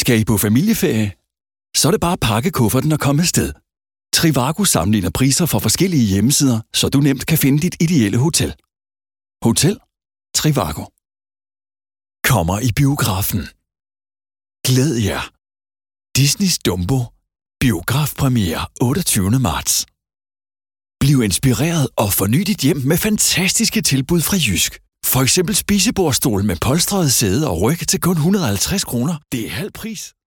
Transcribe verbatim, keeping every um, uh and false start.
Skal I på familieferie? Så er det bare at pakke kufferten og komme afsted. Trivago sammenligner priser fra forskellige hjemmesider, så du nemt kan finde dit ideelle hotel. Hotel Trivago. Kommer i biografen. Glæd jer. Disneys Dumbo. Biografpremiere otteogtyvende marts. Bliv inspireret og forny dit hjem med fantastiske tilbud fra Jysk. For eksempel spisebordstol med polstrede sæde og ryg til kun et hundrede og halvtreds kroner. Det er halv pris.